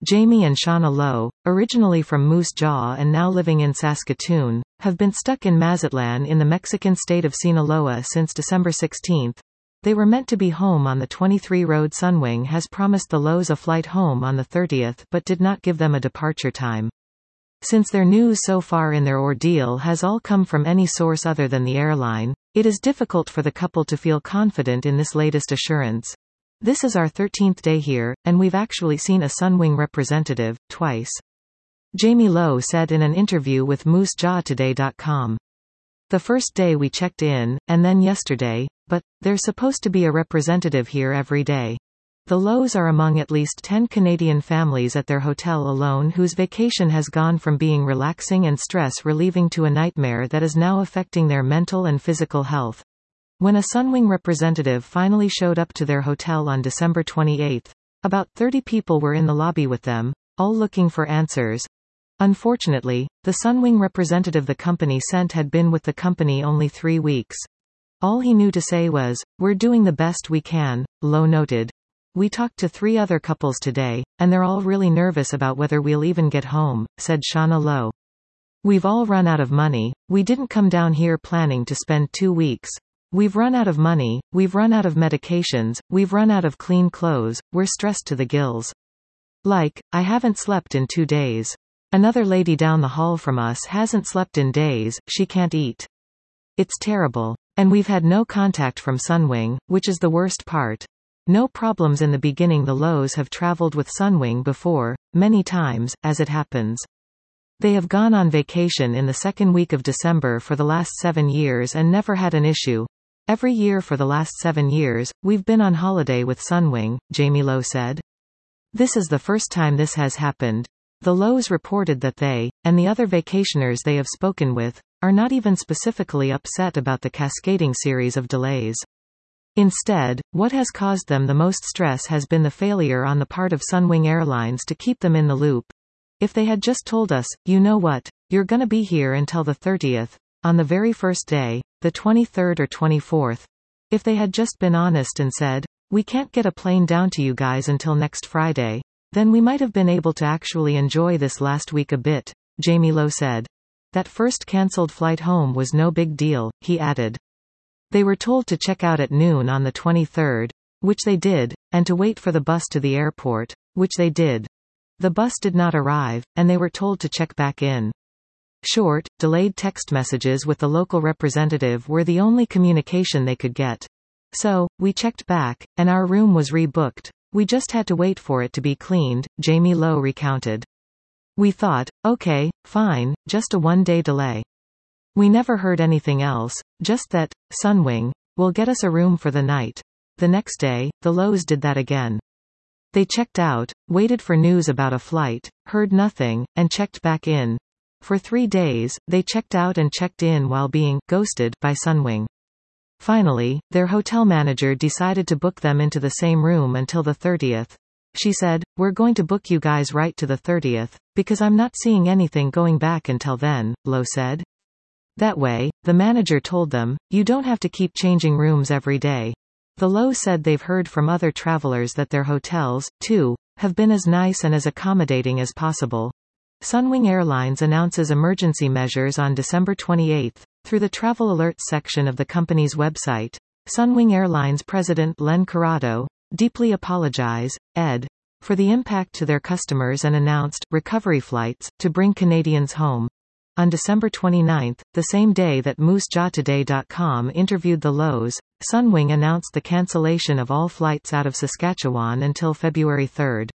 Jamie and Shauna Lowe, originally from Moose Jaw and now living in Saskatoon, have been stuck in Mazatlan in the Mexican state of Sinaloa since December 16. They were meant to be home on the 23-road Sunwing has promised the Lowes a flight home on the 30th but did not give them a departure time. Since their news so far in their ordeal has all come from any source other than the airline, it is difficult for the couple to feel confident in this latest assurance. This is our 13th day here, and we've actually seen a Sunwing representative, twice. Jamie Lowe said in an interview with MooseJawToday.com. The first day we checked in, and then yesterday, but there's supposed to be a representative here every day. The Lowes are among at least 10 Canadian families at their hotel alone whose vacation has gone from being relaxing and stress-relieving to a nightmare that is now affecting their mental and physical health. When a Sunwing representative finally showed up to their hotel on December 28, about 30 people were in the lobby with them, all looking for answers. Unfortunately, the Sunwing representative the company sent had been with the company only 3 weeks. All he knew to say was, "We're doing the best we can," Lowe noted. "We talked to 3 other couples today, and they're all really nervous about whether we'll even get home," said Shauna Lowe. "We've all run out of money. We didn't come down here planning to spend 2 weeks. We've run out of money, we've run out of medications, we've run out of clean clothes, we're stressed to the gills. Like, I haven't slept in 2 days. Another lady down the hall from us hasn't slept in days, she can't eat. It's terrible. And we've had no contact from Sunwing, which is the worst part. No problems in the beginning. The Lowes have traveled with Sunwing before, many times, as it happens. They have gone on vacation in the second week of December for the last 7 years and never had an issue. Every year for the last 7 years, we've been on holiday with Sunwing," Jamie Lowe said. "This is the first time this has happened." The Lowes reported that they, and the other vacationers they have spoken with, are not even specifically upset about the cascading series of delays. Instead, what has caused them the most stress has been the failure on the part of Sunwing Airlines to keep them in the loop. If they had just told us, "You know what, you're gonna be here until the 30th, on the very first day, the 23rd or 24th. If they had just been honest and said, "We can't get a plane down to you guys until next Friday," then we might have been able to actually enjoy this last week a bit," Jamie Lowe said. That first cancelled flight home was no big deal, he added. They were told to check out at noon on the 23rd, which they did, and to wait for the bus to the airport, which they did. The bus did not arrive, and they were told to check back in. Short, delayed text messages with the local representative were the only communication they could get. "So, we checked back, and our room was rebooked. We just had to wait for it to be cleaned," Jamie Lowe recounted. "We thought, okay, fine, just a 1-day delay. We never heard anything else, just that, Sunwing, will get us a room for the night." The next day, the Lowes did that again. They checked out, waited for news about a flight, heard nothing, and checked back in. For 3 days, they checked out and checked in while being ghosted by Sunwing. Finally, their hotel manager decided to book them into the same room until the 30th. She said, "We're going to book you guys right to the 30th, because I'm not seeing anything going back until then," Lowe said. That way, the manager told them, "You don't have to keep changing rooms every day." The Lowe said they've heard from other travelers that their hotels, too, have been as nice and as accommodating as possible. Sunwing Airlines announces emergency measures on December 28. Through the Travel Alerts section of the company's website, Sunwing Airlines President Len Corrado, "Deeply apologize, Ed, for the impact to their customers and announced recovery flights to bring Canadians home." On December 29, the same day that MooseJawToday.com interviewed the Lowes, Sunwing announced the cancellation of all flights out of Saskatchewan until February 3.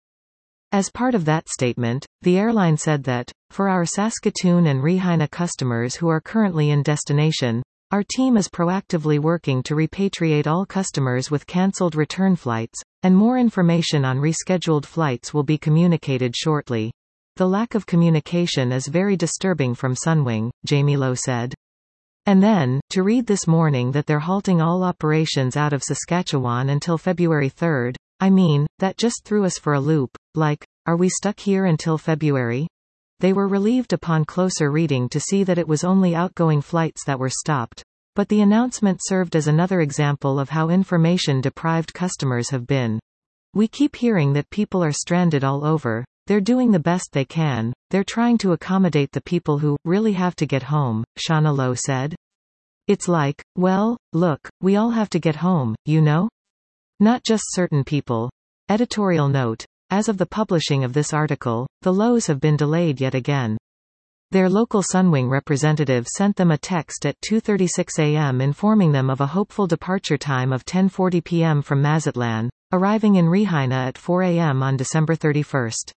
As part of that statement, the airline said that, "For our Saskatoon and Regina customers who are currently in destination, our team is proactively working to repatriate all customers with cancelled return flights, and more information on rescheduled flights will be communicated shortly." The lack of communication is very disturbing from Sunwing, Jamie Lowe said. And then, to read this morning that they're halting all operations out of Saskatchewan until February 3, I mean, that just threw us for a loop. Like, are we stuck here until February? They were relieved upon closer reading to see that it was only outgoing flights that were stopped. But the announcement served as another example of how information-deprived customers have been. "We keep hearing that people are stranded all over. They're doing the best they can. They're trying to accommodate the people who really have to get home, Shauna Lowe said. It's like, well, look, we all have to get home, you know? Not just certain people. Editorial note. As of the publishing of this article, the Lowes have been delayed yet again. Their local Sunwing representative sent them a text at 2:36 a.m. informing them of a hopeful departure time of 10:40 p.m. from Mazatlan, arriving in Regina at 4 a.m. on December 31.